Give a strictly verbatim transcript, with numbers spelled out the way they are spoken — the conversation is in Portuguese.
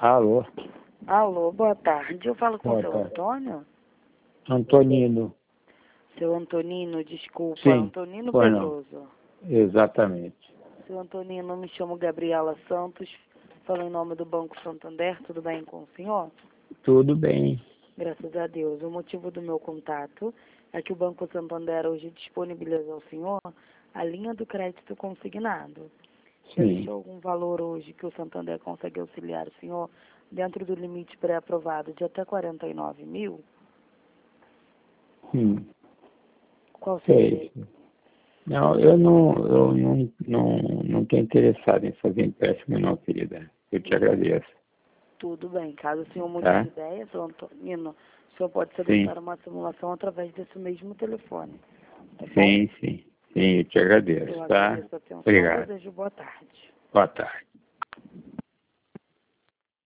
Alô? Alô, boa tarde. Eu falo com o Boa seu tarde. Antônio? Antonino. Seu Antonino, desculpa. Sim, Antonino pois não. Pedroso. Exatamente. Seu Antonino, me chamo Gabriela Santos. Falo em nome do Banco Santander. Tudo bem com o senhor? Tudo bem. Graças a Deus. O motivo do meu contato é que o Banco Santander hoje disponibilizou ao senhor a linha do crédito consignado. Sim. Existe algum valor hoje que o Santander consegue auxiliar o senhor dentro do limite pré-aprovado de até quarenta e nove mil? Hum. Qual seria? Sei. Não, eu não, eu não, não, não estou interessado em fazer empréstimo não, querida. Eu te agradeço. Tudo bem. Caso o senhor mude Tá? de ideia, seu Antonino, o senhor pode Sim. solicitar uma simulação através desse mesmo telefone. Tá bom? Sim, sim. Sim, eu te agradeço, Eu tá? agradeço a atenção. Obrigado. Desejo boa tarde. Boa tarde.